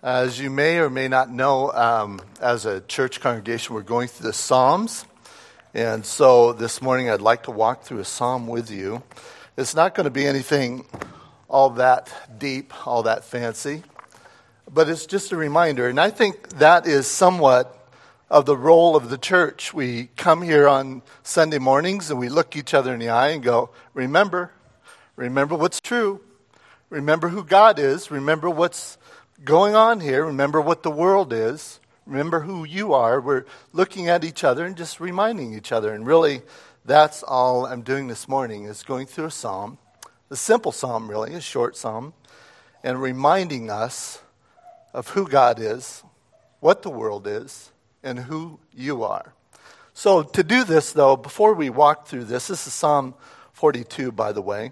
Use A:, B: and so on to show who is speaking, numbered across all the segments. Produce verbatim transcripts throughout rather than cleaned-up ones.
A: As you may or may not know, um, as a church congregation, we're going through the Psalms. And so this morning I'd like to walk through a psalm with you. It's not going to be anything all that deep, all that fancy, but it's just a reminder. And I think that is somewhat of the role of the church. We come here on Sunday mornings and we look each other in the eye and go, remember, remember what's true. Remember who God is. Remember what's going on here. Remember what the world is. Remember who you are. We're looking at each other and just reminding each other. And really, that's all I'm doing this morning, is going through a psalm, a simple psalm really, a short psalm, and reminding us of who God is, what the world is, and who you are. So to do this, though, before we walk through this, this is Psalm forty-two, by the way,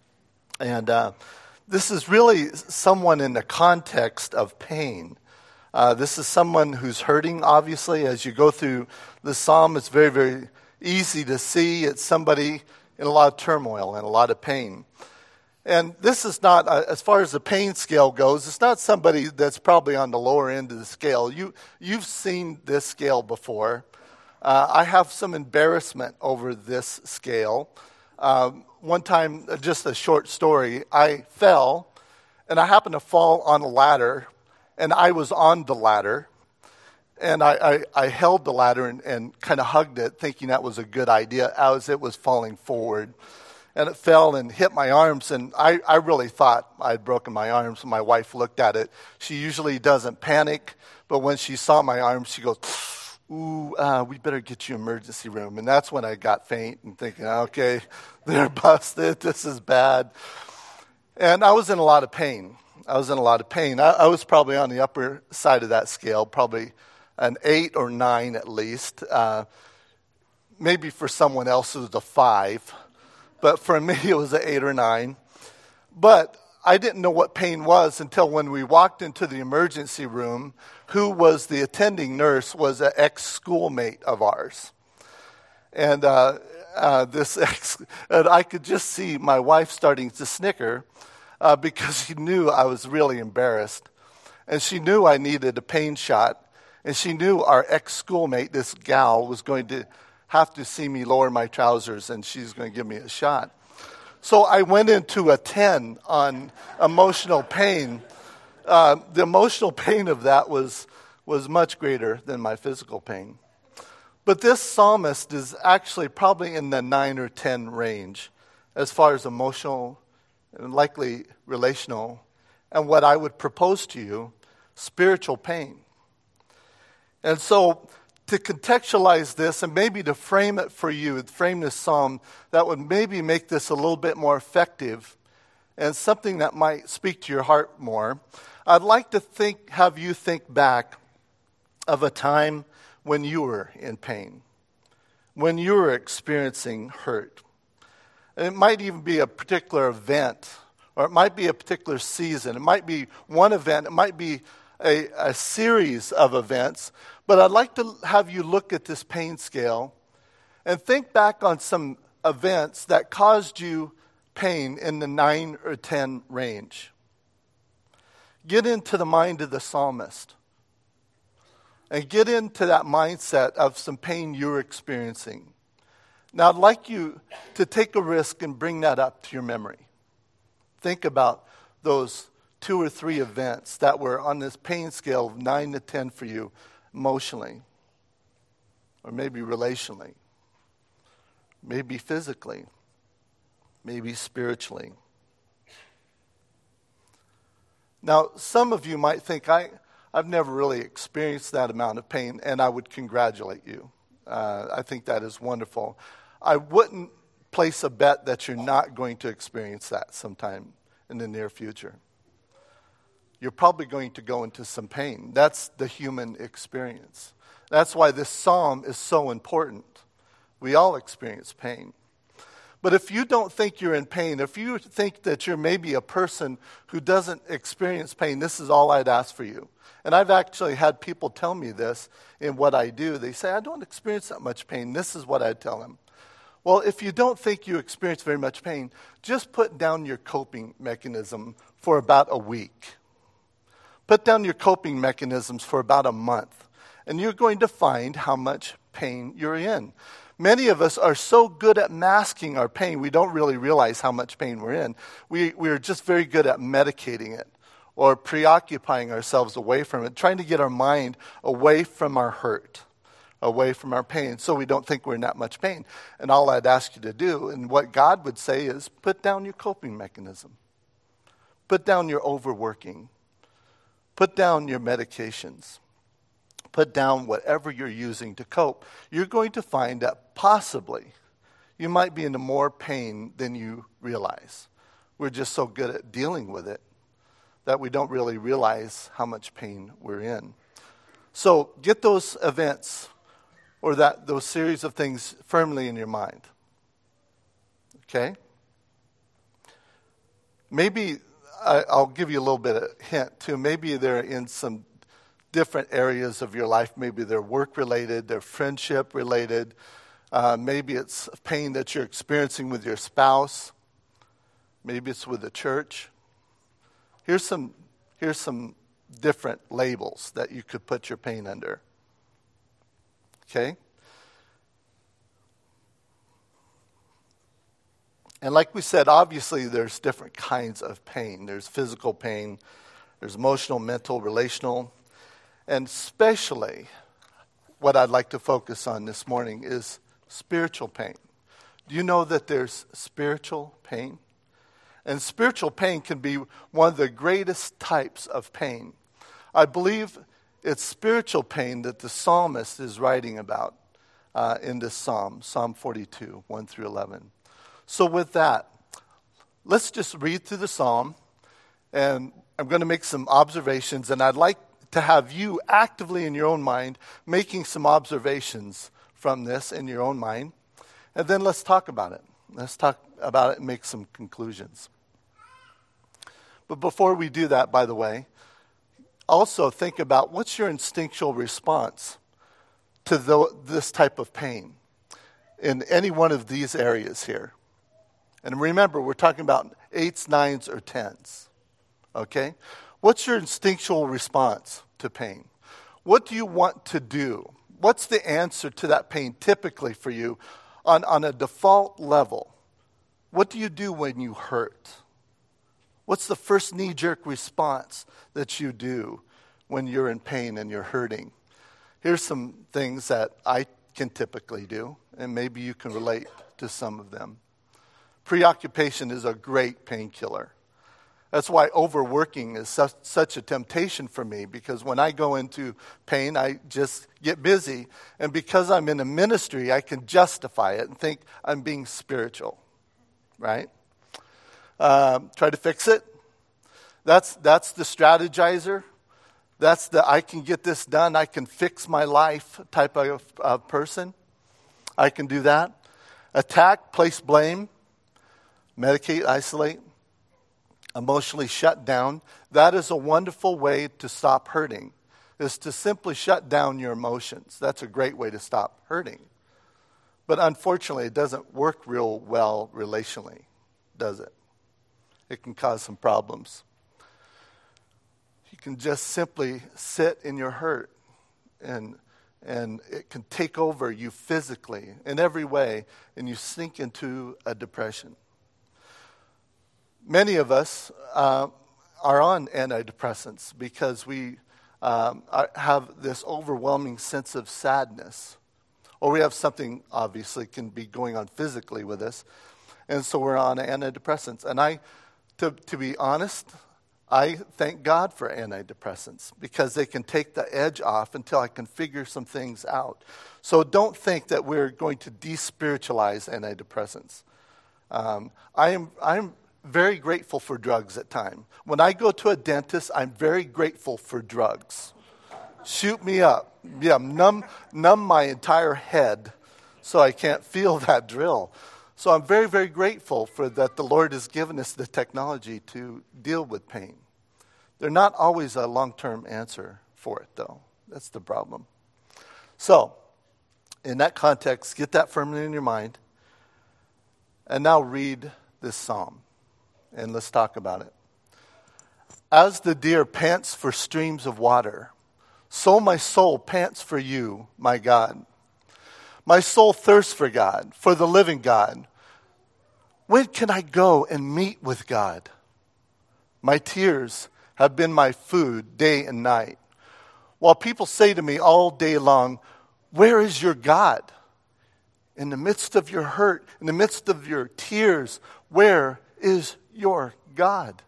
A: and uh, this is really someone in the context of pain. Uh, this is someone who's hurting, obviously. As you go through the psalm, it's very, very easy to see it's somebody in a lot of turmoil and a lot of pain. And this is not, uh, as far as the pain scale goes, it's not somebody that's probably on the lower end of the scale. You, you've seen this scale before. Uh, I have some embarrassment over this scale. Um, one time, uh, just a short story, I fell, and I happened to fall on a ladder, and I was on the ladder, and I, I, I held the ladder and, and kind of hugged it, thinking that was a good idea as it was falling forward. And it fell and hit my arms, and I, I really thought I'd broken my arms. My wife looked at it. She usually doesn't panic, but when she saw my arms, she goes, ooh, uh, we better get you emergency room. And that's when I got faint and thinking, okay, they're busted. This is bad. And I was in a lot of pain. I was in a lot of pain. I, I was probably on the upper side of that scale, probably an eight or nine at least. Uh, maybe for someone else it was a five. But for me, it was an eight or nine. But I didn't know what pain was until when we walked into the emergency room. Who was the attending nurse was an ex-schoolmate of ours. And uh, uh, this ex, and I could just see my wife starting to snicker uh, because she knew I was really embarrassed. And she knew I needed a pain shot. And she knew our ex-schoolmate, this gal, was going to have to see me lower my trousers, and she's going to give me a shot. So I went into a ten on emotional pain. Uh, the emotional pain of that was, was much greater than my physical pain. But this psalmist is actually probably in the nine or ten range as far as emotional and likely relational, and what I would propose to you, spiritual pain. And so to contextualize this and maybe to frame it for you, frame this psalm, that would maybe make this a little bit more effective and something that might speak to your heart more, I'd like to think, have you think back of a time when you were in pain, when you were experiencing hurt. And it might even be a particular event, or it might be a particular season. It might be one event. It might be a, a series of events. But I'd like to have you look at this pain scale and think back on some events that caused you pain in the nine or ten range. Get into the mind of the psalmist and get into that mindset of some pain you're experiencing. Now, I'd like you to take a risk and bring that up to your memory. Think about those two or three events that were on this pain scale of nine to ten for you, emotionally, or maybe relationally, maybe physically, maybe spiritually. Now, some of you might think, I, I've never really experienced that amount of pain, and I would congratulate you. Uh, I think that is wonderful. I wouldn't place a bet that you're not going to experience that sometime in the near future. You're probably going to go into some pain. That's the human experience. That's why this psalm is so important. We all experience pain. But if you don't think you're in pain, if you think that you're maybe a person who doesn't experience pain, this is all I'd ask for you. And I've actually had people tell me this in what I do. They say, I don't experience that much pain. This is what I tell them. Well, if you don't think you experience very much pain, just put down your coping mechanism for about a week. Put down your coping mechanisms for about a month, and you're going to find how much pain you're in. Many of us are so good at masking our pain, we don't really realize how much pain we're in. We, we're just very good at medicating it or preoccupying ourselves away from it, trying to get our mind away from our hurt, away from our pain, so we don't think we're in that much pain. And all I'd ask you to do, and what God would say is, put down your coping mechanism. Put down your overworking. Put down your medications. Put down whatever you're using to cope. You're going to find that possibly you might be in more pain than you realize. We're just so good at dealing with it that we don't really realize how much pain we're in. So get those events or that those series of things firmly in your mind. Okay? Maybe I, I'll give you a little bit of hint too. Maybe they're in some different areas of your life. Maybe they're work-related, they're friendship-related. Uh, maybe it's pain that you're experiencing with your spouse. Maybe it's with the church. Here's some, here's some different labels that you could put your pain under. Okay? And like we said, obviously there's different kinds of pain. There's physical pain, there's emotional, mental, relational. And especially, what I'd like to focus on this morning is spiritual pain. Do you know that there's spiritual pain? And spiritual pain can be one of the greatest types of pain. I believe it's spiritual pain that the psalmist is writing about uh, in this psalm, Psalm forty-two, one through eleven. So with that, let's just read through the psalm, and I'm going to make some observations, and I'd like to have you actively in your own mind making some observations from this in your own mind. And then let's talk about it. Let's talk about it and make some conclusions. But before we do that, by the way, also think about what's your instinctual response to the, this type of pain in any one of these areas here. And remember, we're talking about eights, nines, or tens. Okay? What's your instinctual response to pain? What do you want to do? What's the answer to that pain typically for you on, on a default level? What do you do when you hurt? What's the first knee-jerk response that you do when you're in pain and you're hurting? Here's some things that I can typically do, and maybe you can relate to some of them. Preoccupation is a great painkiller. That's why overworking is such, such a temptation for me, because when I go into pain, I just get busy. And because I'm in a ministry, I can justify it and think I'm being spiritual, right? Um, try to fix it. That's, that's the strategizer. That's the I can get this done, I can fix my life type of uh, person. I can do that. Attack, place blame, medicate, isolate. Emotionally shut down. That is a wonderful way to stop hurting, is to simply shut down your emotions. That's a great way to stop hurting. But unfortunately, it doesn't work real well relationally, does it? It can cause some problems. You can just simply sit in your hurt, and and it can take over you physically in every way, and you sink into a depression. Many of us uh, are on antidepressants because we um, are, have this overwhelming sense of sadness. Or we have something, obviously, can be going on physically with us. And so we're on antidepressants. And I, to, to be honest, I thank God for antidepressants because they can take the edge off until I can figure some things out. So don't think that we're going to despiritualize antidepressants. Um, I am I am very grateful for drugs at times. When I go to a dentist, I'm very grateful for drugs. Shoot me up. Yeah, numb, numb my entire head so I can't feel that drill. So I'm very, very grateful for that the Lord has given us the technology to deal with pain. They're not always a long-term answer for it, though. That's the problem. So, in that context, get that firmly in your mind. And now read this psalm. And let's talk about it. As the deer pants for streams of water, so my soul pants for you, my God. My soul thirsts for God, for the living God. When can I go and meet with God? My tears have been my food day and night, while people say to me all day long, where is your God? In the midst of your hurt, in the midst of your tears, where is your God?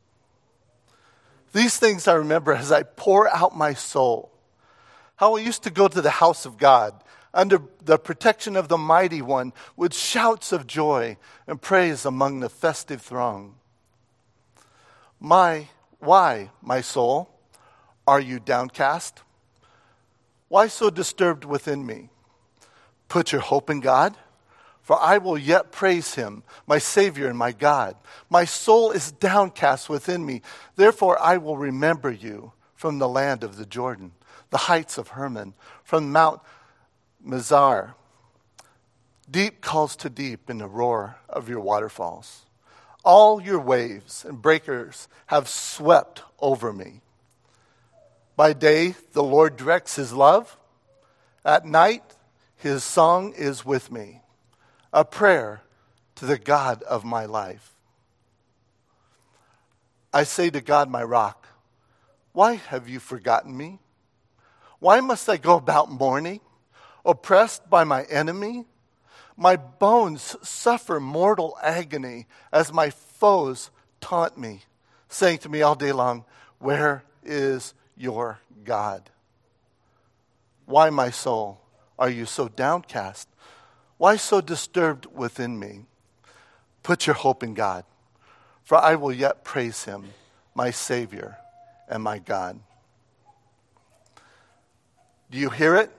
A: These things I remember as I pour out my soul. How I used to go to the house of God under the protection of the Mighty One with shouts of joy and praise among the festive throng. My, why, my soul, are you downcast? Why so disturbed within me? Put your hope in God, for I will yet praise him, my Savior and my God. My soul is downcast within me. Therefore I will remember you from the land of the Jordan, the heights of Hermon, from Mount Mizar. Deep calls to deep in the roar of your waterfalls. All your waves and breakers have swept over me. By day, the Lord directs his love. At night, his song is with me, a prayer to the God of my life. I say to God, my rock, why have you forgotten me? Why must I go about mourning, oppressed by my enemy? My bones suffer mortal agony as my foes taunt me, saying to me all day long, where is your God? Why, my soul, are you so downcast? Why so disturbed within me? Put your hope in God, for I will yet praise him, my Savior and my God. Do you hear it?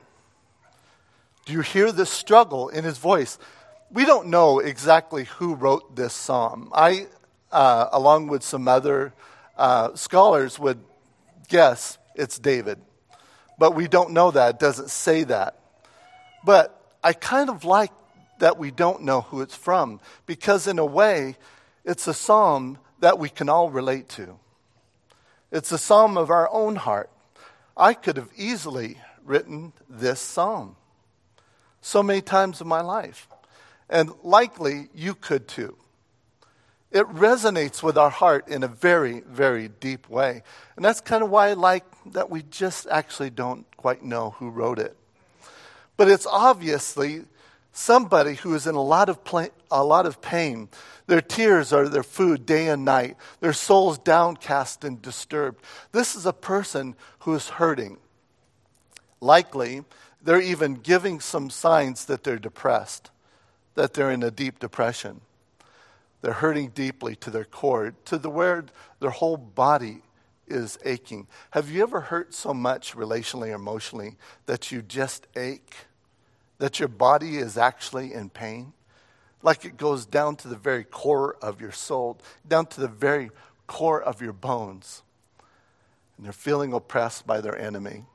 A: Do you hear the struggle in his voice? We don't know exactly who wrote this psalm. I, uh, along with some other uh, scholars, would guess it's David. But we don't know that. It doesn't say that. But I kind of like that we don't know who it's from, because in a way, it's a psalm that we can all relate to. It's a psalm of our own heart. I could have easily written this psalm so many times in my life. And likely you could too. It resonates with our heart in a very, very deep way. And that's kind of why I like that we just actually don't quite know who wrote it. But it's obviously somebody who is in a lot of pla- a lot of pain. Their tears are their food day and night. Their souls downcast and disturbed. This is a person who is hurting. Likely, they're even giving some signs that they're depressed, that they're in a deep depression. They're hurting deeply to their core, to the where their whole body is aching. Have you ever hurt so much relationally or emotionally that you just ache? That your body is actually in pain? Like it goes down to the very core of your soul, down to the very core of your bones. And they're feeling oppressed by their enemy.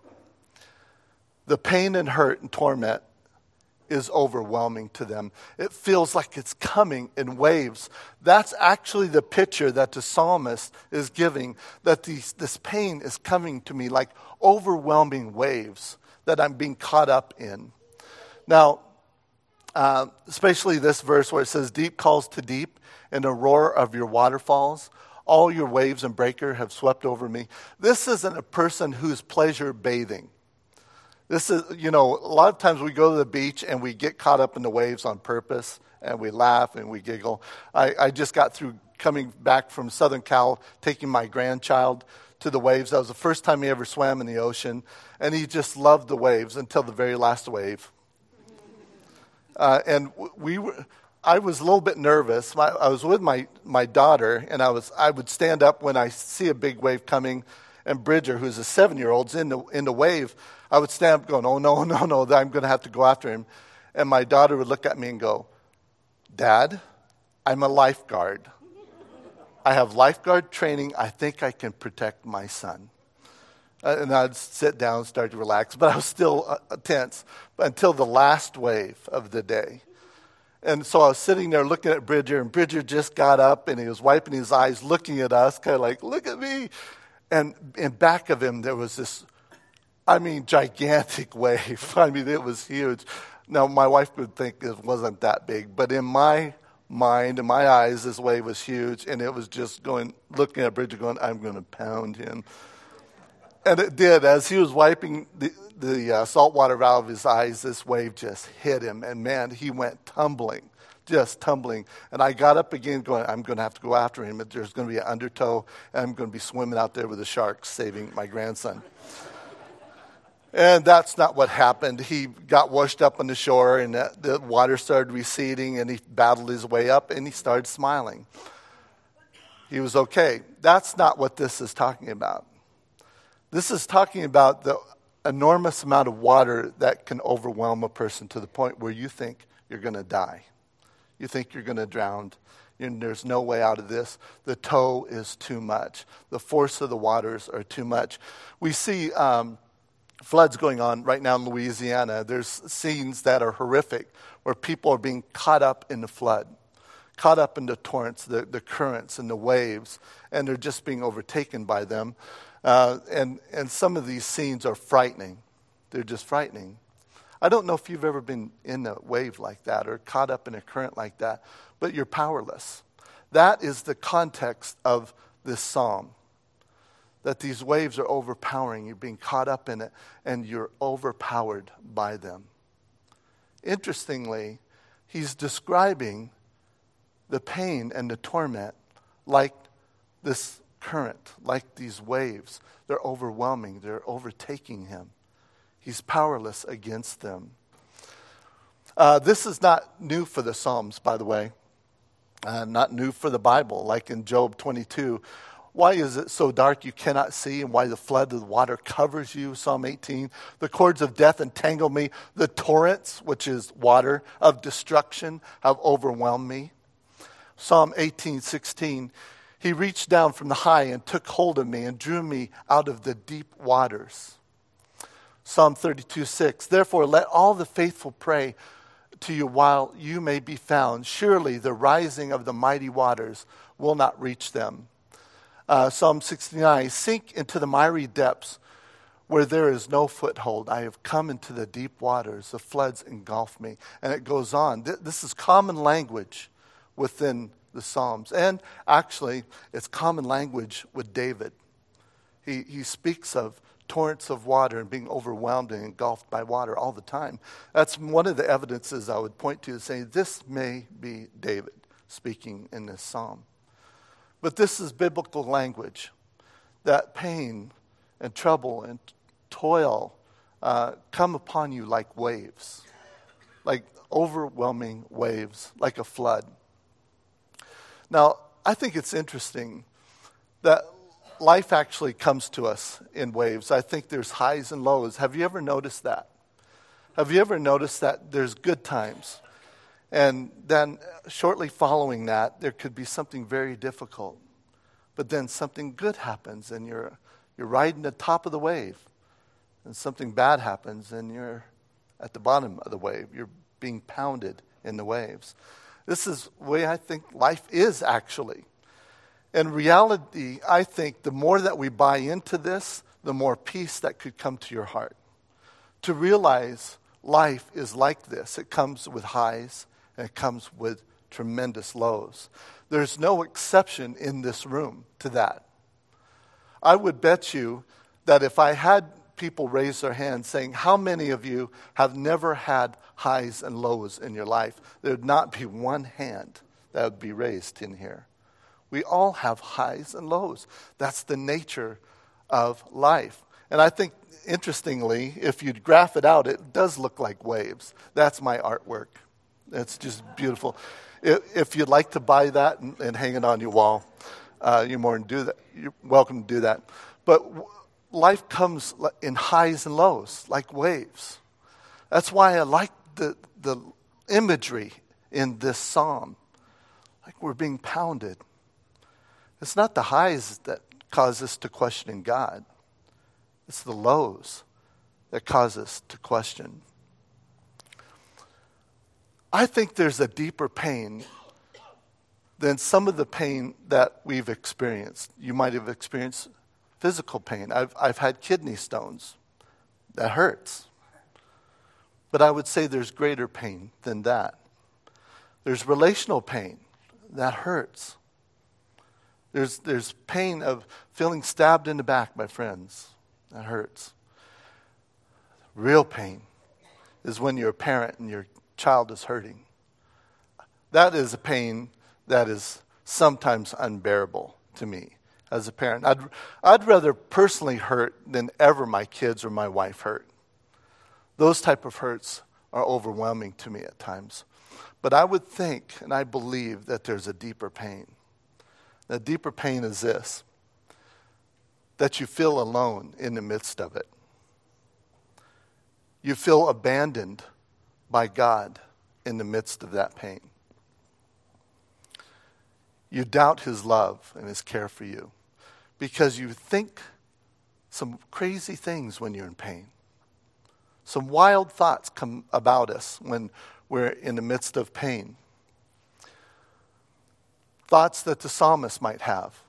A: The pain and hurt and torment is overwhelming to them. It feels like it's coming in waves. That's actually the picture that the psalmist is giving, that these, this pain is coming to me like overwhelming waves that I'm being caught up in. Now, uh, especially this verse where it says, deep calls to deep in the roar of your waterfalls. All your waves and breaker have swept over me. This isn't a person who's pleasure bathing. This is, you know, a lot of times we go to the beach and we get caught up in the waves on purpose and we laugh and we giggle. I, I just got through coming back from Southern Cal, taking my grandchild to the waves. That was the first time he ever swam in the ocean, and he just loved the waves until the very last wave. Uh, and we were, I was a little bit nervous. My, I was with my, my daughter, and I was I would stand up when I see a big wave coming, and Bridger, who's a seven-year-old, in the in the wave. I would stand up going, oh, no, no, no, I'm going to have to go after him. And my daughter would look at me and go, Dad, I'm a lifeguard. I have lifeguard training. I think I can protect my son. Uh, and I'd sit down and start to relax, but I was still uh, tense until the last wave of the day. And so I was sitting there looking at Bridger, and Bridger just got up, and he was wiping his eyes, looking at us, kind of like, look at me. And in back of him, there was this, I mean, gigantic wave. I mean, it was huge. Now, my wife would think it wasn't that big, but in my mind, in my eyes, this wave was huge, and it was just going, looking at Bridger going, I'm going to pound him. And it did. As he was wiping the, the uh, salt water out of his eyes, this wave just hit him, and man, he went tumbling. Just tumbling. And I got up again going, I'm going to have to go after him. There's going to be an undertow, and I'm going to be swimming out there with the sharks saving my grandson. And that's not what happened. He got washed up on the shore, and the, the water started receding, and he battled his way up, and he started smiling. He was okay. That's not what this is talking about. This is talking about the enormous amount of water that can overwhelm a person to the point where you think you're going to die. You think you're going to drown. And there's no way out of this. The tow is too much. The force of the waters are too much. We see um, floods going on right now in Louisiana. There's scenes that are horrific where people are being caught up in the flood, caught up in the torrents, the, the currents and the waves, and they're just being overtaken by them. Uh, and, and some of these scenes are frightening. They're just frightening. I don't know if you've ever been in a wave like that or caught up in a current like that, but you're powerless. That is the context of this psalm, that these waves are overpowering. You're being caught up in it, and you're overpowered by them. Interestingly, he's describing the pain and the torment like this current, like these waves. They're overwhelming. They're overtaking him. He's powerless against them. Uh, this is not new for the Psalms, by the way. Uh, not new for the Bible. Like in Job twenty-two, why is it so dark you cannot see, and why the flood of the water covers you? Psalm eighteen, the cords of death entangle me. The torrents, which is water, of destruction have overwhelmed me. Psalm eighteen sixteen, he reached down from the high and took hold of me and drew me out of the deep waters. Psalm thirty-two six, therefore let all the faithful pray to you while you may be found. Surely the rising of the mighty waters will not reach them. Uh, Psalm sixty-nine, sink into the miry depths where there is no foothold. I have come into the deep waters. The floods engulf me. And it goes on. This is common language within the Psalms. And actually, it's common language with David. He, he speaks of torrents of water and being overwhelmed and engulfed by water all the time. That's one of the evidences I would point to, saying this may be David speaking in this psalm. But this is biblical language, that pain and trouble and toil uh, come upon you like waves, like overwhelming waves, like a flood. Now, I think it's interesting that life actually comes to us in waves. I think there's highs and lows. Have you ever noticed that? Have you ever noticed that there's good times, and then shortly following that, there could be something very difficult, but then something good happens, and you're you're riding the top of the wave, and something bad happens, and you're at the bottom of the wave. You're being pounded in the waves. This is the way I think life is actually. In reality, I think the more that we buy into this, the more peace that could come to your heart. To realize life is like this. It comes with highs and it comes with tremendous lows. There's no exception in this room to that. I would bet you that if I had people raise their hands saying, how many of you have never had highs and lows in your life? There would not be one hand that would be raised in here. We all have highs and lows. That's the nature of life. And I think, interestingly, if you graph it out, it does look like waves. That's my artwork. It's just beautiful. If you'd like to buy that and, and hang it on your wall, uh, you're more than do that. You're welcome to do that. But life comes in highs and lows, like waves. That's why I like the the imagery in this psalm. Like we're being pounded. It's not the highs that cause us to question God. It's the lows that cause us to question. I think there's a deeper pain than some of the pain that we've experienced. You might have experienced physical pain. I've, I've had kidney stones. That hurts. But I would say there's greater pain than that. There's relational pain. That hurts. There's, there's pain of feeling stabbed in the back by friends. That hurts. Real pain is when you're a parent and your child is hurting. That is a pain that is sometimes unbearable to me as a parent. I'd, I'd rather personally hurt than ever my kids or my wife hurt. Those type of hurts are overwhelming to me at times. But I would think and I believe that there's a deeper pain. The deeper pain is this, that you feel alone in the midst of it. You feel abandoned by God in the midst of that pain. You doubt his love and his care for you because you think some crazy things when you're in pain. Some wild thoughts come about us when we're in the midst of pain. Thoughts that the psalmist might have.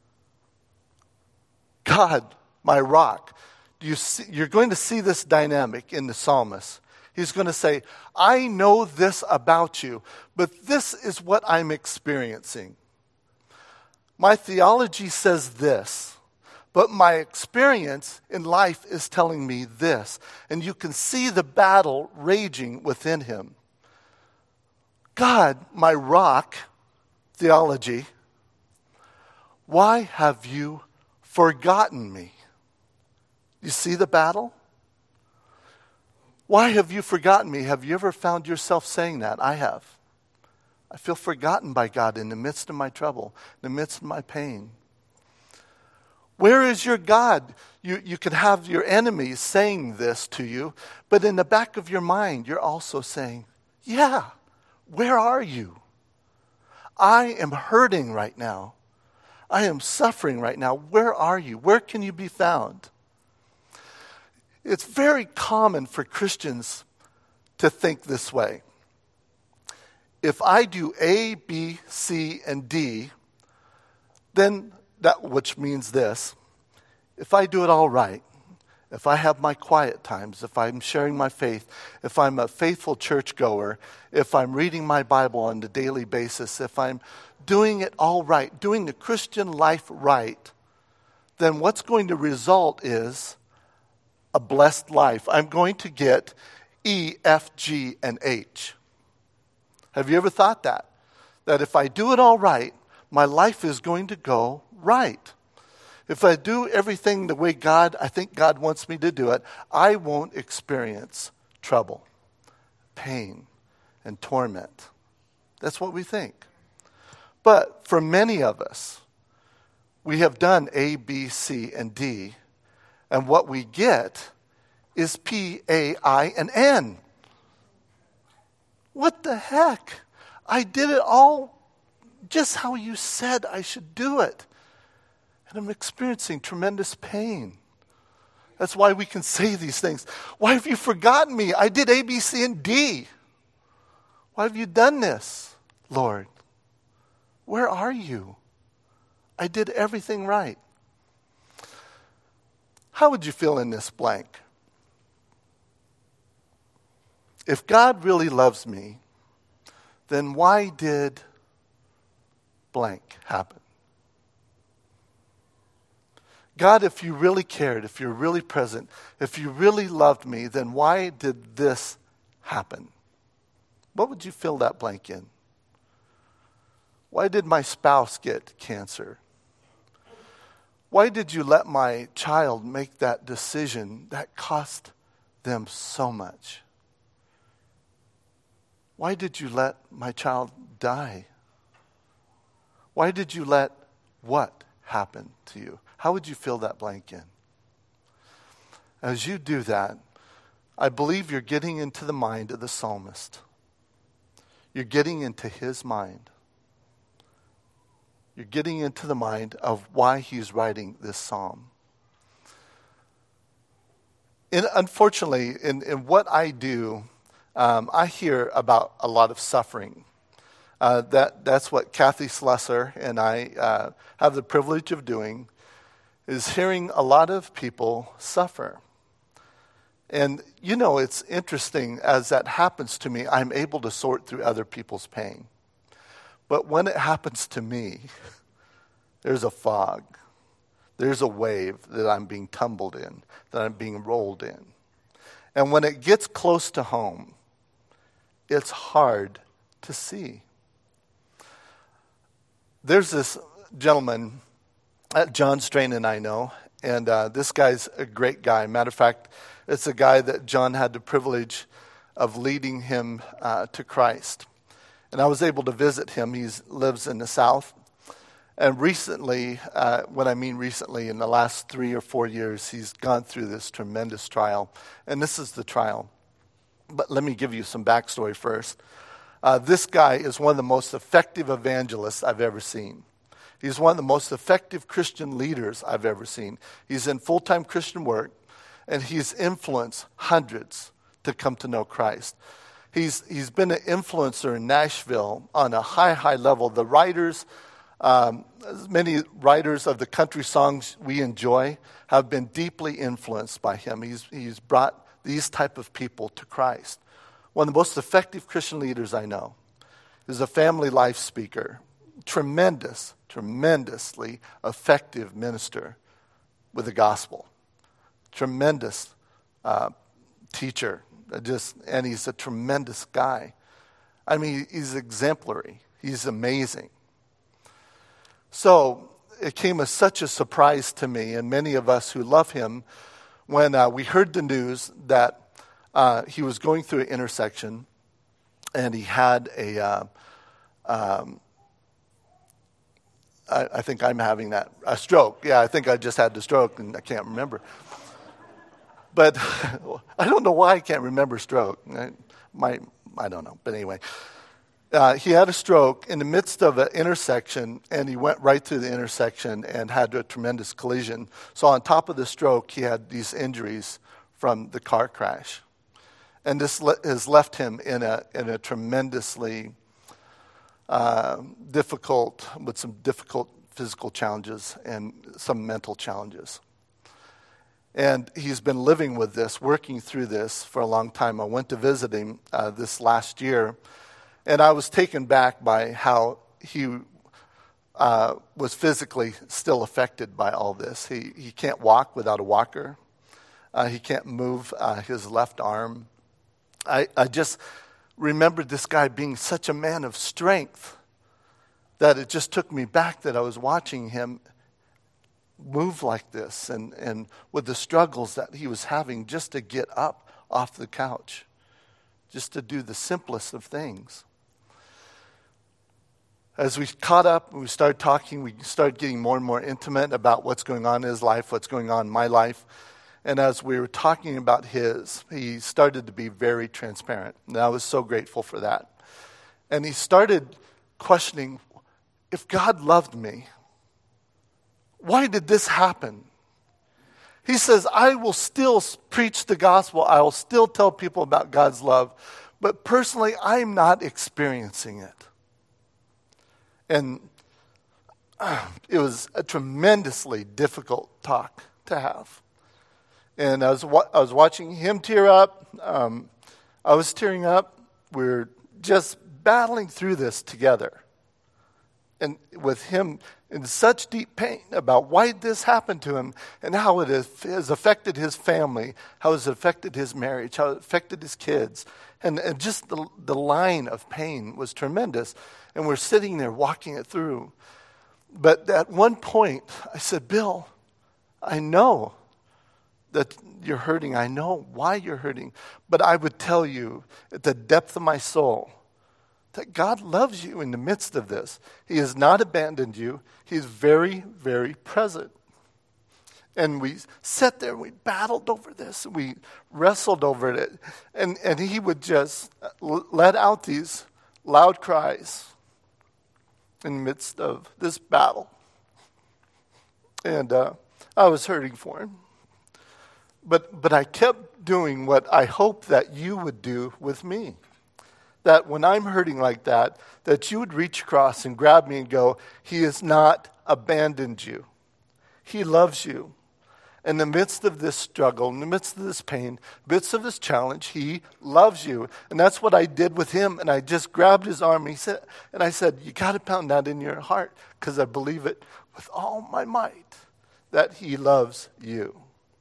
A: God, my rock. Do you see, you're going to see this dynamic in the psalmist. He's going to say, I know this about you, but this is what I'm experiencing. My theology says this, but my experience in life is telling me this. And you can see the battle raging within him. God, my rock, theology, why have you forgotten me? You see the battle? Why have you forgotten me? Have you ever found yourself saying that? I have. I feel forgotten by God in the midst of my trouble, in the midst of my pain. Where is your God? You, you can have your enemies saying this to you, but in the back of your mind, you're also saying, yeah, where are you? I am hurting right now. I am suffering right now. Where are you? Where can you be found? It's very common for Christians to think this way. If I do A, B, C, and D, then that, which means this, if I do it all right, if I have my quiet times, if I'm sharing my faith, if I'm a faithful churchgoer, if I'm reading my Bible on a daily basis, if I'm doing it all right, doing the Christian life right, then what's going to result is a blessed life. I'm going to get E, F, G, and H. Have you ever thought that? That if I do it all right, my life is going to go right. If I do everything the way God, I think God wants me to do it, I won't experience trouble, pain, and torment. That's what we think. But for many of us, we have done A, B, C, and D, and what we get is P, A, I, and N. What the heck? I did it all just how you said I should do it. And I'm experiencing tremendous pain. That's why we can say these things. Why have you forgotten me? I did A, B, C, and D. Why have you done this, Lord? Where are you? I did everything right. How would you feel in this blank? If God really loves me, then why did blank happen? God, if you really cared, if you're really present, if you really loved me, then why did this happen? What would you fill that blank in? Why did my spouse get cancer? Why did you let my child make that decision that cost them so much? Why did you let my child die? Why did you let what happen to you? How would you fill that blank in? As you do that, I believe you're getting into the mind of the psalmist. You're getting into his mind. You're getting into the mind of why he's writing this psalm. And unfortunately, in, in what I do, um, I hear about a lot of suffering. Uh, that that's what Kathy Slesser and I uh, have the privilege of doing, is hearing a lot of people suffer. And, you know, it's interesting, as that happens to me, I'm able to sort through other people's pain. But when it happens to me, there's a fog. There's a wave that I'm being tumbled in, that I'm being rolled in. And when it gets close to home, it's hard to see. There's this gentleman that John Strain and I know, and uh, this guy's a great guy. Matter of fact, it's a guy that John had the privilege of leading him uh, to Christ. And I was able to visit him. He lives in the South. And recently, uh, what I mean recently, in the last three or four years, he's gone through this tremendous trial. And this is the trial. But let me give you some backstory first. Uh, this guy is one of the most effective evangelists I've ever seen. He's one of the most effective Christian leaders I've ever seen. He's in full-time Christian work, and he's influenced hundreds to come to know Christ. He's he's been an influencer in Nashville on a high, high level. The writers, um, many writers of the country songs we enjoy have been deeply influenced by him. He's he's brought these type of people to Christ. One of the most effective Christian leaders I know is a family life speaker. Tremendous, tremendously effective minister with the gospel. Tremendous uh, teacher. Just, and he's a tremendous guy. I mean, he's exemplary. He's amazing. So it came as such a surprise to me and many of us who love him when uh, we heard the news that Uh, he was going through an intersection, and he had a, uh, um, I, I think I'm having that, a stroke. Yeah, I think I just had the stroke, and I can't remember. But I don't know why I can't remember stroke. I, my, I don't know, but anyway. Uh, he had a stroke in the midst of an intersection, and he went right through the intersection and had a tremendous collision. So on top of the stroke, he had these injuries from the car crash. And this le- has left him in a in a tremendously uh, difficult, with some difficult physical challenges and some mental challenges. And he's been living with this, working through this for a long time. I went to visit him uh, this last year, and I was taken back by how he uh, was physically still affected by all this. He he can't walk without a walker. Uh, he can't move uh, his left arm. I, I just remembered this guy being such a man of strength that it just took me back that I was watching him move like this and, and with the struggles that he was having just to get up off the couch, just to do the simplest of things. As we caught up and we started talking, we started getting more and more intimate about what's going on in his life, what's going on in my life. And as we were talking about his, he started to be very transparent. And I was so grateful for that. And he started questioning, if God loved me, why did this happen? He says, I will still preach the gospel. I will still tell people about God's love. But personally, I'm not experiencing it. And uh, it was a tremendously difficult talk to have. And I was I was watching him tear up. Um, I was tearing up. We were just battling through this together. And with him in such deep pain about why this happened to him and how it has affected his family, how it has affected his marriage, how it affected his kids. And, and just the, the line of pain was tremendous. And we're sitting there walking it through. But at one point, I said, Bill, I know that you're hurting. I know why you're hurting. But I would tell you at the depth of my soul that God loves you in the midst of this. He has not abandoned you. He's very, very present. And we sat there and we battled over this. And we wrestled over it. And, and he would just let out these loud cries in the midst of this battle. And uh, I was hurting for him. But, but I kept doing what I hope that you would do with me. That when I'm hurting like that, that you would reach across and grab me and go, he has not abandoned you. He loves you. In the midst of this struggle, in the midst of this pain, midst of this challenge, he loves you. And that's what I did with him. And I just grabbed his arm and, he said, and I said, you got to pound that in your heart because I believe it with all my might that he loves you.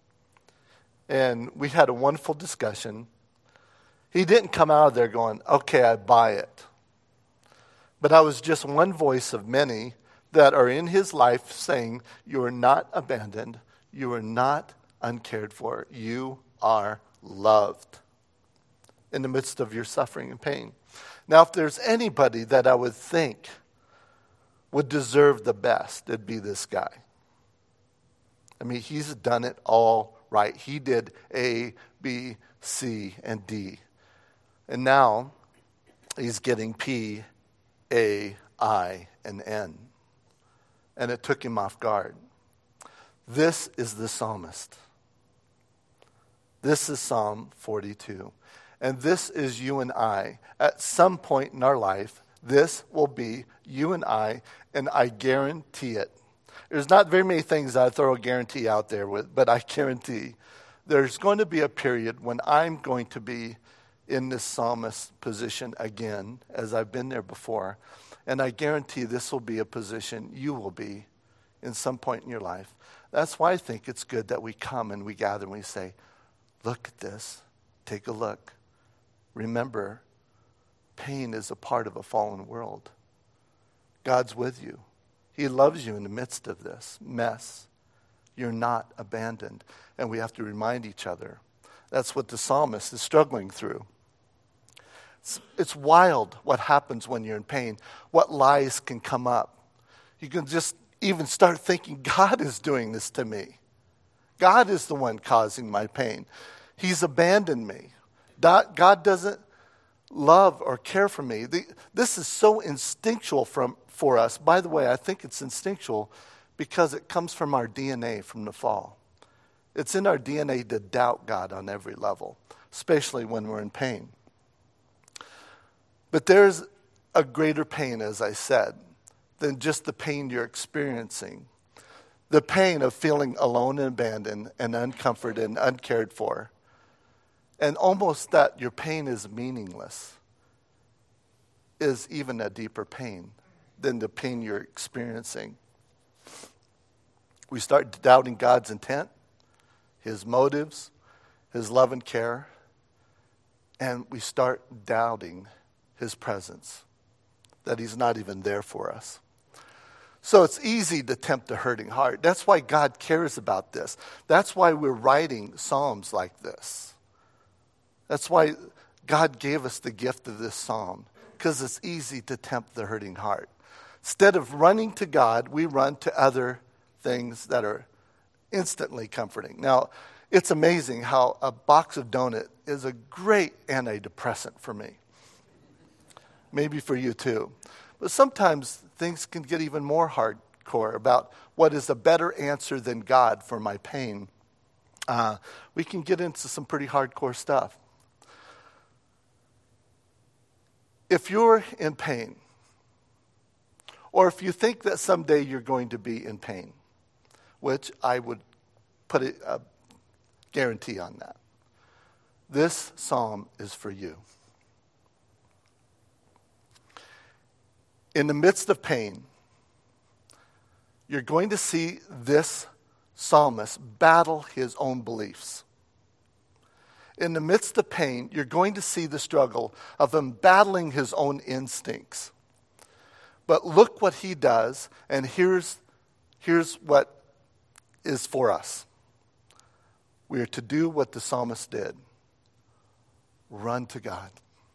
A: And we had a wonderful discussion. He didn't come out of there going, okay, I buy it. But I was just one voice of many that are in his life saying, you are not abandoned. You are not uncared for. You are loved in the midst of your suffering and pain. Now, if there's anybody that I would think would deserve the best, it'd be this guy. I mean, he's done it all right. He did A, B, C, and D. And now he's getting P, A, I, and N. And it took him off guard. This is the psalmist. This is Psalm forty-two. And this is you and I. At some point in our life, this will be you and I, and I guarantee it. There's not very many things I throw a guarantee out there with, but I guarantee there's going to be a period when I'm going to be in this psalmist position again, as I've been there before. And I guarantee this will be a position you will be in some point in your life. That's why I think it's good that we come and we gather and we say, look at this. Take a look. Remember, pain is a part of a fallen world. God's with you. He loves you in the midst of this mess. You're not abandoned. And we have to remind each other. That's what the psalmist is struggling through. It's, it's wild what happens when you're in pain. What lies can come up. You can just even start thinking, God is doing this to me. God is the one causing my pain. He's abandoned me. God doesn't love or care for me. The, this is so instinctual from, for us. By the way, I think it's instinctual because it comes from our D N A from the fall. It's in our D N A to doubt God on every level, especially when we're in pain. But there's a greater pain, as I said, than just the pain you're experiencing. The pain of feeling alone and abandoned and uncomforted and uncared for. And almost that your pain is meaningless is even a deeper pain than the pain you're experiencing. We start doubting God's intent, his motives, his love and care, and we start doubting his presence, that he's not even there for us. So it's easy to tempt a hurting heart. That's why God cares about this. That's why we're writing psalms like this. That's why God gave us the gift of this psalm, because it's easy to tempt the hurting heart. Instead of running to God, we run to other things that are instantly comforting. Now, it's amazing how a box of donut is a great antidepressant for me. Maybe for you too. But sometimes things can get even more hardcore about what is a better answer than God for my pain. Uh, we can get into some pretty hardcore stuff. If you're in pain, or if you think that someday you're going to be in pain, which I would put a, a guarantee on that, this psalm is for you. In the midst of pain, you're going to see this psalmist battle his own beliefs. In the midst of pain, you're going to see the struggle of him battling his own instincts. But look what he does, and here's, here's what is for us. We are to do what the psalmist did. Run to God.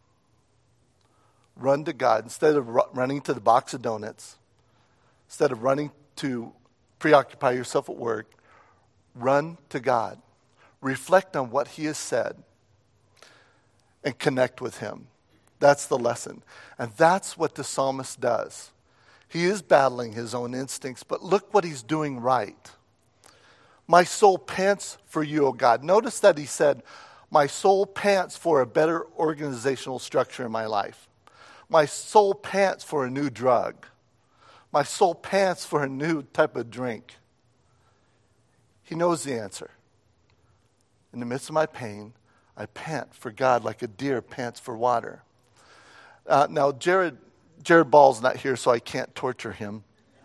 A: Run to God. Instead of ru- running to the box of donuts, instead of running to preoccupy yourself at work, run to God. Reflect on what he has said and connect with him. That's the lesson. And that's what the psalmist does. He is battling his own instincts, but look what he's doing right. My soul pants for you, O God. Notice that he said, my soul pants for a better organizational structure in my life. My soul pants for a new drug. My soul pants for a new type of drink. He knows the answer. In the midst of my pain, I pant for God like a deer pants for water. Uh, now, Jared Jared Ball's not here, so I can't torture him.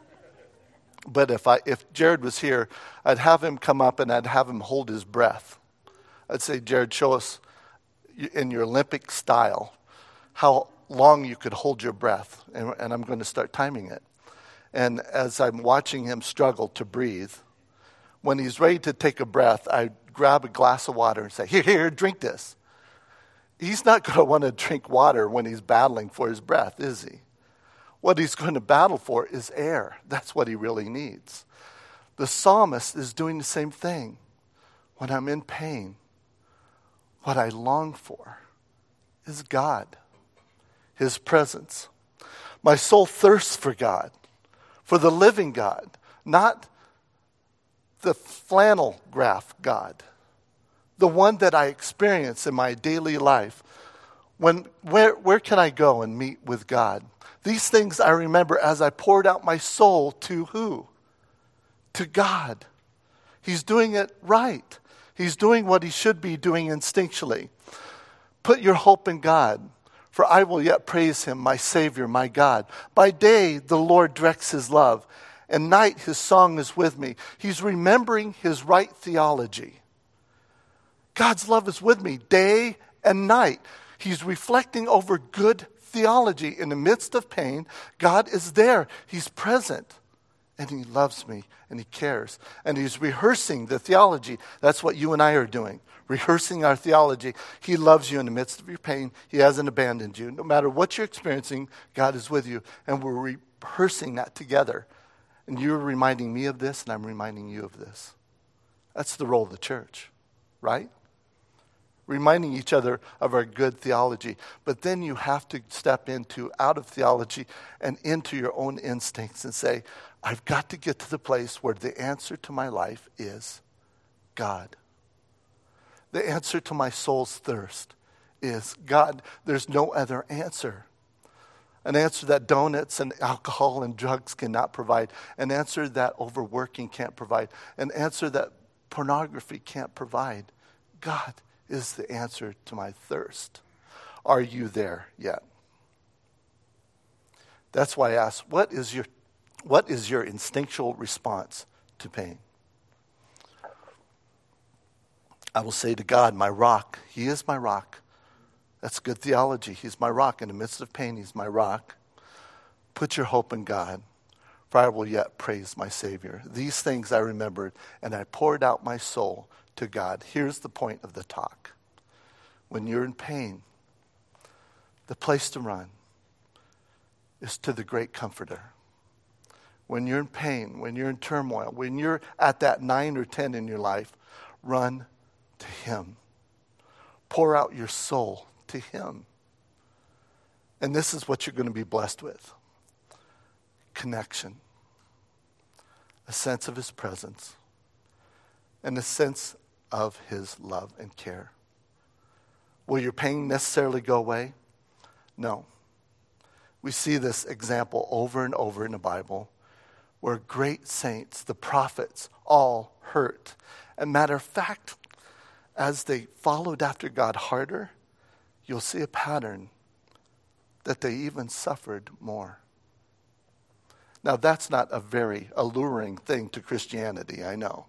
A: But if I if Jared was here, I'd have him come up and I'd have him hold his breath. I'd say, Jared, show us in your Olympic style how long you could hold your breath. And, and I'm going to start timing it. And as I'm watching him struggle to breathe, when he's ready to take a breath, I grab a glass of water and say, here, here, drink this. He's not going to want to drink water when he's battling for his breath, is he? What he's going to battle for is air. That's what he really needs. The psalmist is doing the same thing. When I'm in pain, what I long for is God, his presence. My soul thirsts for God, for the living God, not the flannel graph God, the one that I experience in my daily life. When where where can I go and meet with God? These things I remember as I poured out my soul to who? To God. He's doing it right. He's doing what he should be doing instinctually. Put your hope in God, for I will yet praise him, my Savior, my God. By day the Lord directs his love, and night his song is with me. He's remembering his right theology. God's love is with me day and night. He's reflecting over good theology. In the midst of pain, God is there. He's present. And he loves me and he cares. And he's rehearsing the theology. That's what you and I are doing. Rehearsing our theology. He loves you in the midst of your pain. He hasn't abandoned you. No matter what you're experiencing, God is with you. And we're rehearsing that together. And you're reminding me of this and I'm reminding you of this. That's the role of the church, right? Reminding each other of our good theology. But then you have to step into, out of theology and into your own instincts and say, I've got to get to the place where the answer to my life is God. The answer to my soul's thirst is God. There's no other answer. An answer that donuts and alcohol and drugs cannot provide. An answer that overworking can't provide. An answer that pornography can't provide. God is the answer to my thirst. Are you there yet? That's why I ask, what is your what is your instinctual response to pain? I will say to God, my rock. He is my rock. That's good theology. He's my rock. In the midst of pain, he's my rock. Put your hope in God, for I will yet praise my Savior. These things I remembered, and I poured out my soul to God. Here's the point of the talk. When you're in pain, the place to run is to the great comforter. When you're in pain, when you're in turmoil, when you're at that nine or ten in your life, run to him. Pour out your soul to him. And this is what you're going to be blessed with. Connection. A sense of his presence. And a sense of his love and care. Will your pain necessarily go away? No. We see this example over and over in the Bible where great saints, the prophets, all hurt. And matter of fact, as they followed after God harder, you'll see a pattern that they even suffered more. Now, that's not a very alluring thing to Christianity, I know.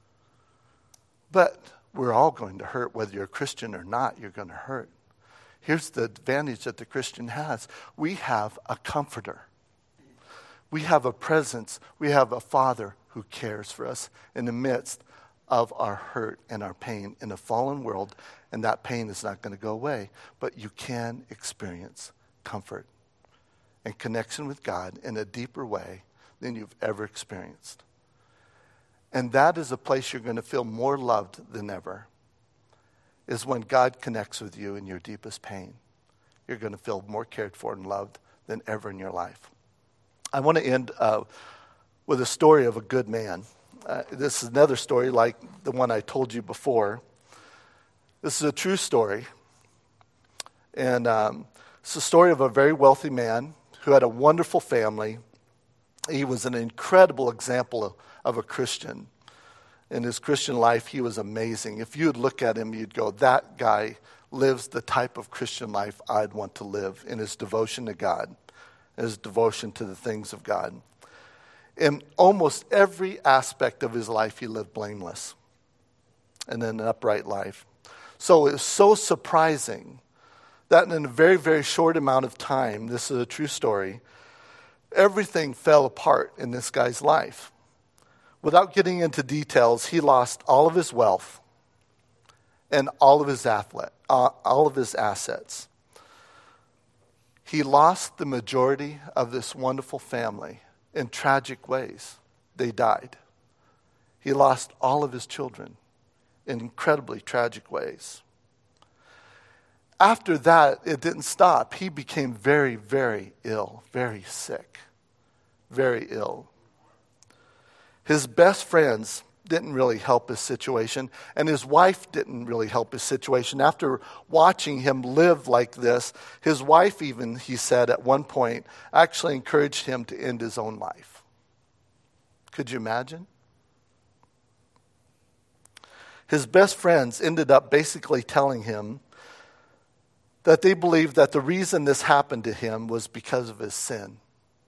A: But we're all going to hurt. Whether you're a Christian or not, you're going to hurt. Here's the advantage that the Christian has. We have a comforter. We have a presence. We have a Father who cares for us in the midst of our hurt and our pain in a fallen world, and that pain is not going to go away. But you can experience comfort and connection with God in a deeper way than you've ever experienced. And that is a place you're going to feel more loved than ever, is when God connects with you in your deepest pain. You're going to feel more cared for and loved than ever in your life. I want to end uh, with a story of a good man. Uh, this is another story like the one I told you before. This is a true story. And um, it's the story of a very wealthy man who had a wonderful family. He was an incredible example of, of a Christian. In his Christian life, he was amazing. If you'd look at him, you'd go, that guy lives the type of Christian life I'd want to live in his devotion to God, his devotion to the things of God. In almost every aspect of his life, he lived blameless and in an upright life. So it was so surprising that in a very, very short amount of time, this is a true story, everything fell apart in this guy's life. Without getting into details, he lost all of his wealth and all of his athlete, uh, all of his assets. He lost the majority of this wonderful family in tragic ways. They died. He lost all of his children in incredibly tragic ways. After that, it didn't stop. He became very, very ill, very sick, very ill. His best friends didn't really help his situation, and his wife didn't really help his situation. After watching him live like this, his wife even, he said at one point, actually encouraged him to end his own life. Could you imagine? His best friends ended up basically telling him that they believed that the reason this happened to him was because of his sin.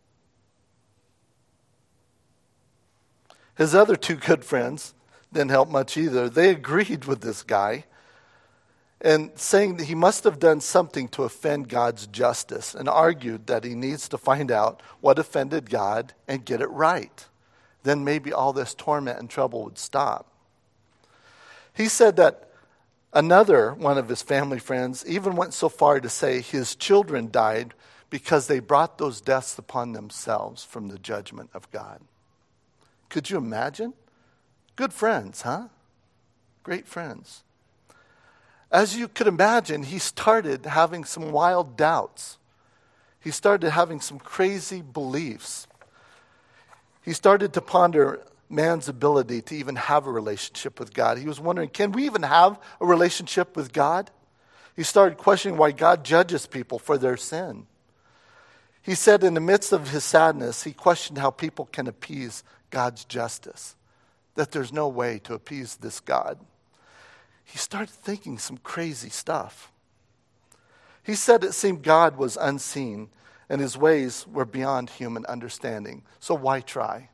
A: His other two good friends didn't help much either. They agreed with this guy and saying that he must have done something to offend God's justice and argued that he needs to find out what offended God and get it right. Then maybe all this torment and trouble would stop. He said that another one of his family friends even went so far to say his children died because they brought those deaths upon themselves from the judgment of God. Could you imagine? Good friends, huh? Great friends. As you could imagine, he started having some wild doubts. He started having some crazy beliefs. He started to ponder man's ability to even have a relationship with God. He was wondering, can we even have a relationship with God? He started questioning why God judges people for their sin. He said in the midst of his sadness, he questioned how people can appease God's justice, that there's no way to appease this God. He started thinking some crazy stuff. He said it seemed God was unseen and his ways were beyond human understanding. So why try?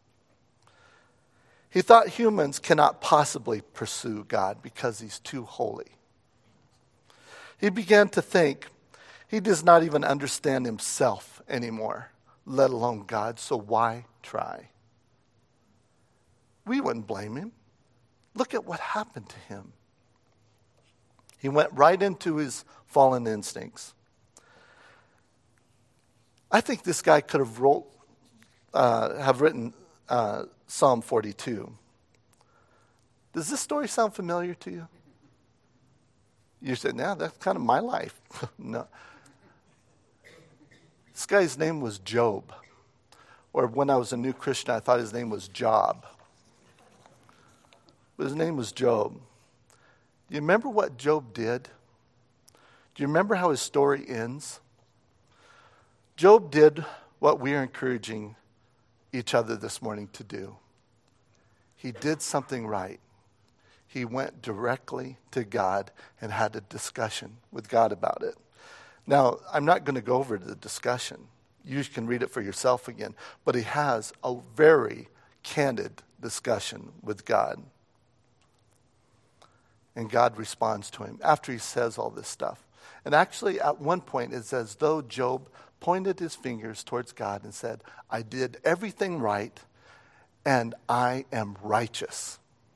A: He thought humans cannot possibly pursue God because he's too holy. He began to think he does not even understand himself anymore, let alone God, so why try? We wouldn't blame him. Look at what happened to him. He went right into his fallen instincts. I think this guy could have wrote, uh, have written uh, Psalm forty-two. Does this story sound familiar to you? You said, "Yeah, that's kind of my life." No. This guy's name was Job. Or when I was a new Christian, I thought his name was Job. But his name was Job. Do you remember what Job did? Do you remember how his story ends? Job did what we are encouraging each other this morning to do. He did something right. He went directly to God and had a discussion with God about it. Now, I'm not going to go over the discussion. You can read it for yourself again. But he has a very candid discussion with God. And God responds to him after he says all this stuff. And actually, at one point, it's as though Job pointed his fingers towards God and said, I did everything right, and I am righteous.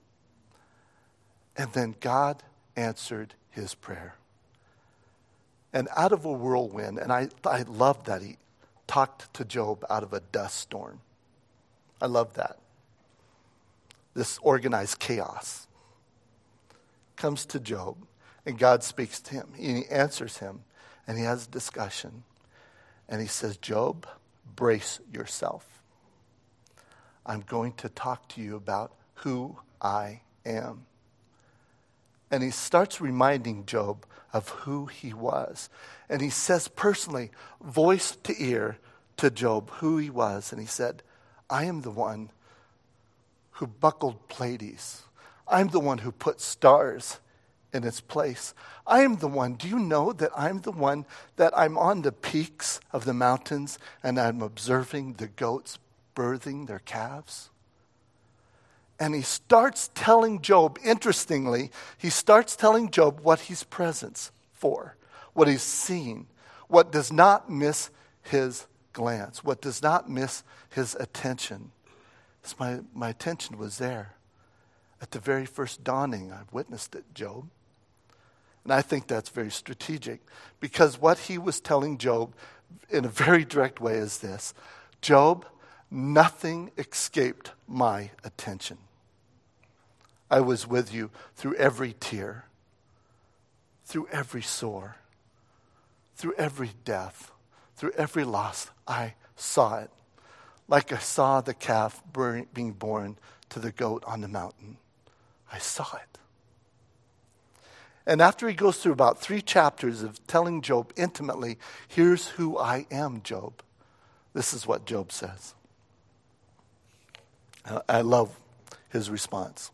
A: And then God answered his prayer. And out of a whirlwind, and I, I love that he talked to Job out of a dust storm. I love that. This organized chaos comes to Job, and God speaks to him. And he answers him, and he has a discussion. And he says, Job, brace yourself. I'm going to talk to you about who I am. And he starts reminding Job of who he was. And he says personally, voice to ear to Job, who he was. And he said, I am the one who buckled Pleiades. I'm the one who put stars in its place. I am the one. Do you know that I'm the one that I'm on the peaks of the mountains and I'm observing the goats birthing their calves? And he starts telling Job, interestingly, he starts telling Job what he's present for, what he's seen, what does not miss his glance, what does not miss his attention. So my, my attention was there. At the very first dawning, I witnessed it, Job. And I think that's very strategic, because what he was telling Job in a very direct way is this: Job, nothing escaped my attention. I was with you through every tear, through every sore, through every death, through every loss. I saw it, like I saw the calf being born to the goat on the mountain. I saw it. And after he goes through about three chapters of telling Job intimately, here's who I am, Job. This is what Job says. I love his response.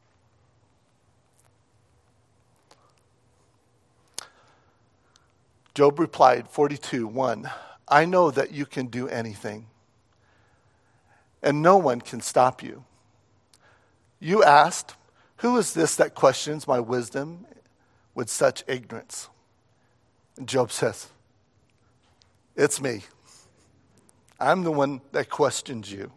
A: Job replied, forty-two, one, I know that you can do anything, and no one can stop you. You asked, who is this that questions my wisdom with such ignorance? And Job says, it's me. I'm the one that questions you.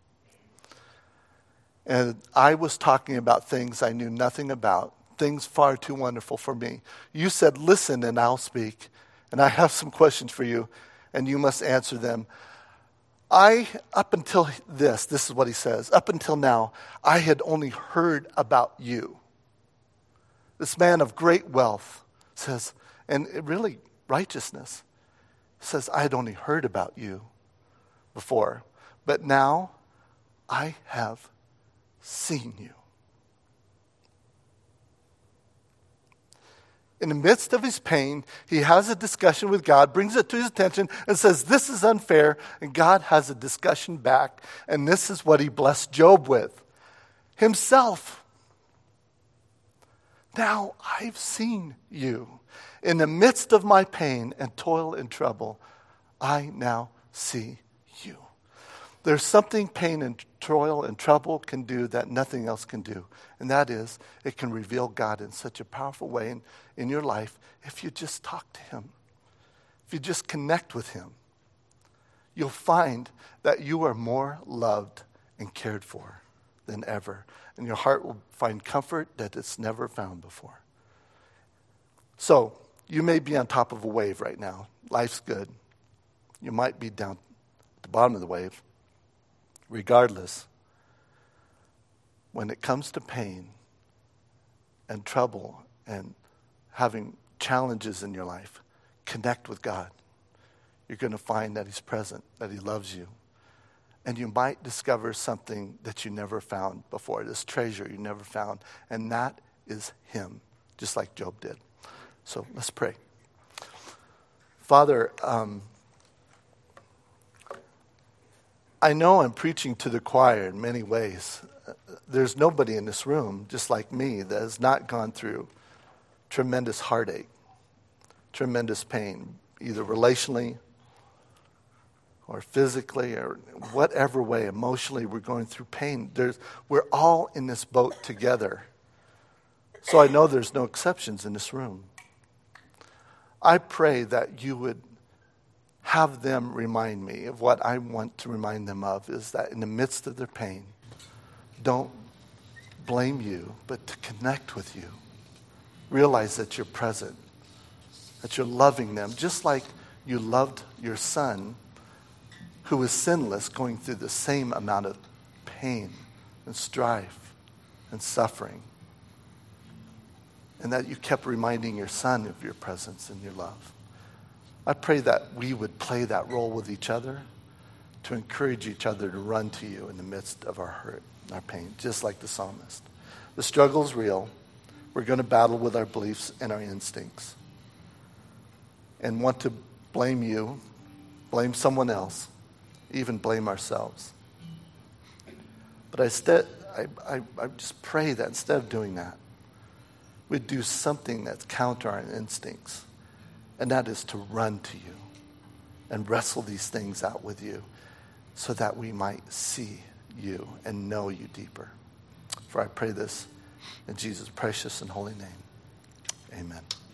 A: And I was talking about things I knew nothing about, things far too wonderful for me. You said, listen and I'll speak. And I have some questions for you, and you must answer them. I, up until this, this is what he says, up until now, I had only heard about you. This man of great wealth says, and really righteousness, says, I had only heard about you before, but now I have seen you. In the midst of his pain, he has a discussion with God, brings it to his attention, and says, this is unfair. And God has a discussion back. And this is what he blessed Job with. Himself. Now I've seen you. In the midst of my pain and toil and trouble, I now see you. There's something pain and toil and trouble can do that nothing else can do. And that is, it can reveal God in such a powerful way in, in your life if you just talk to him. If you just connect with him. You'll find that you are more loved and cared for than ever. And your heart will find comfort that it's never found before. So, you may be on top of a wave right now. Life's good. You might be down at the bottom of the wave. Regardless, when it comes to pain and trouble and having challenges in your life, connect with God. You're going to find that he's present, that he loves you. And you might discover something that you never found before, this treasure you never found. And that is him, just like Job did. So let's pray. Father, um, I know I'm preaching to the choir in many ways. There's nobody in this room, just like me, that has not gone through tremendous heartache, tremendous pain, either relationally or physically or whatever way, emotionally, we're going through pain. There's, we're all in this boat together. So I know there's no exceptions in this room. I pray that you would have them remind me of what I want to remind them of, is that in the midst of their pain, don't blame you, but to connect with you. Realize that you're present, that you're loving them, just like you loved your son, who was sinless, going through the same amount of pain and strife and suffering. And that you kept reminding your son of your presence and your love. I pray that we would play that role with each other to encourage each other to run to you in the midst of our hurt and our pain, just like the psalmist. The struggle's real. We're going to battle with our beliefs and our instincts and want to blame you, blame someone else, even blame ourselves. But instead, I, I, I just pray that instead of doing that, we'd do something that's counter our instincts, and that is to run to you and wrestle these things out with you so that we might see you and know you deeper. For I pray this in Jesus' precious and holy name. Amen.